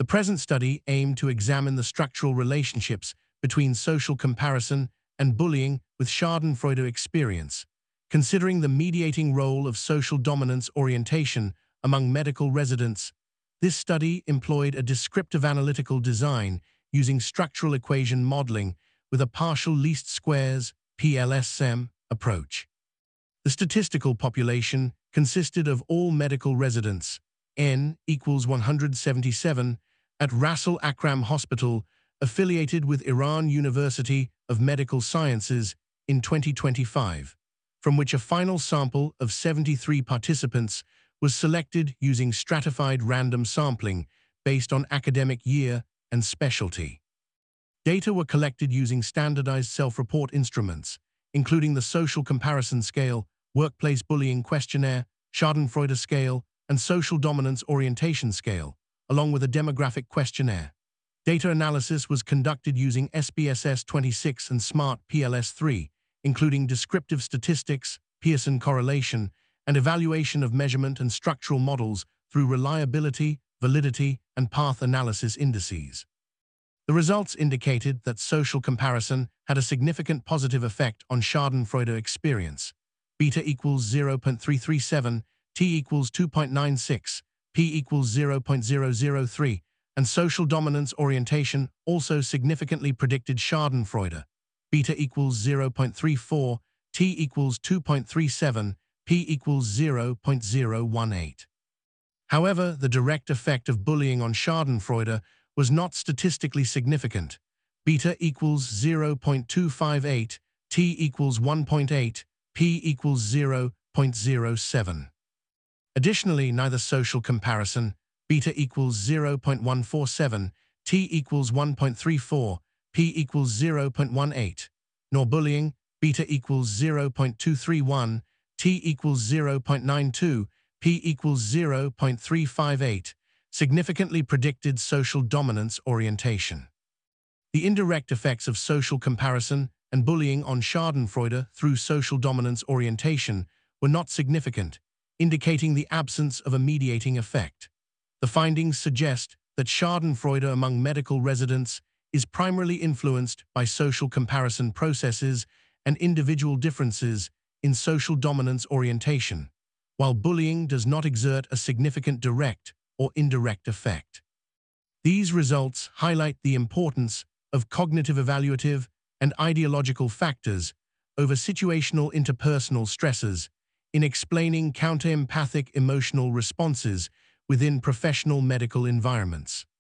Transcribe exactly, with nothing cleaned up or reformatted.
The present study aimed to examine the structural relationships between social comparison and bullying with Schadenfreude experience, considering the mediating role of social dominance orientation among medical residents. This study employed a descriptive analytical design using structural equation modeling with a partial least squares P L S M approach. The statistical population consisted of all medical residents, N equals one hundred seventy-seven, at Ras Al Akram Hospital, affiliated with Iran University of Medical Sciences in twenty twenty-five, from which a final sample of seventy-three participants was selected using stratified random sampling based on academic year and specialty. Data were collected using standardized self-report instruments, including the Social Comparison Scale, Workplace Bullying Questionnaire, Schadenfreude Scale, and Social Dominance Orientation Scale, along with a demographic questionnaire. Data analysis was conducted using S P S S twenty-six and SMART P L S three, including descriptive statistics, Pearson correlation, and evaluation of measurement and structural models through reliability, validity, and path analysis indices. The results indicated that social comparison had a significant positive effect on Schadenfreude experience. Beta equals zero point three three seven, T equals two point nine six, P equals zero point zero zero three, and social dominance orientation also significantly predicted Schadenfreude. Beta equals zero point three four, T equals two point three seven, P equals zero point zero one eight. However, the direct effect of bullying on Schadenfreude was not statistically significant. Beta equals zero point two five eight, T equals one point eight, P equals zero point zero seven. Additionally, neither social comparison, beta equals zero point one four seven, T equals one point three four, P equals zero point one eight, nor bullying, beta equals zero point two three one, T equals zero point nine two, P equals zero point three five eight, significantly predicted social dominance orientation. The indirect effects of social comparison and bullying on Schadenfreude through social dominance orientation were not significant, indicating the absence of a mediating effect. The findings suggest that Schadenfreude among medical residents is primarily influenced by social comparison processes and individual differences in social dominance orientation, while bullying does not exert a significant direct or indirect effect. These results highlight the importance of cognitive evaluative and ideological factors over situational interpersonal stresses in explaining counter-empathic emotional responses within professional medical environments.